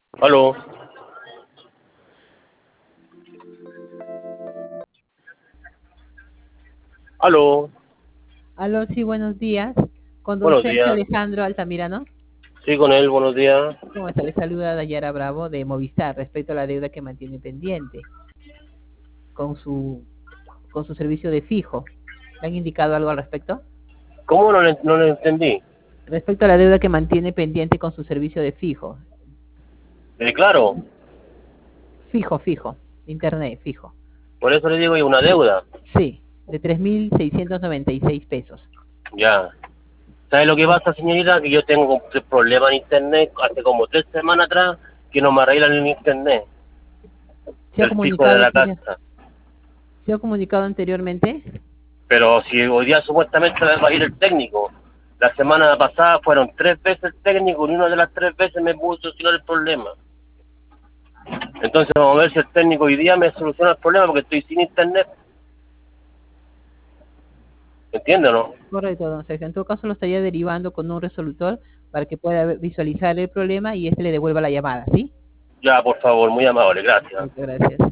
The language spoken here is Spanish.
Aló, aló, Aló, sí, buenos días. Con don buenos Sergio días. Alejandro Altamirano. Sí, con él, buenos días. ¿Cómo está? Le saluda Dayara Bravo de Movistar respecto a la deuda que mantiene pendiente con su, con su servicio de fijo. ¿Le han indicado algo al respecto? ¿Cómo no le entendí? Respecto a la deuda que mantiene pendiente con su servicio de fijo. Claro, Fijo. Internet, fijo. por eso le digo, hay una deuda. Sí, de 3.696 pesos. Ya. ¿Sabe lo que pasa, señorita? Que yo tengo un problema en internet hace como 3 semanas atrás que no me arreglan el internet, ¿Se ha el fijo de comunicado la anterior- casa. ¿Se ha comunicado anteriormente? Pero si hoy día supuestamente va a ir el técnico, la semana pasada fueron 3 veces el técnico y una de las 3 veces me pudo solucionar el problema. Entonces vamos a ver si el técnico hoy día me soluciona el problema porque estoy sin internet. ¿Entiende o no? Correcto, don Sergio. En todo caso, lo estaría derivando con un resolutor para que pueda visualizar el problema y este le devuelva la llamada, ¿sí? Ya, por favor, muy amable, gracias. Muchas gracias.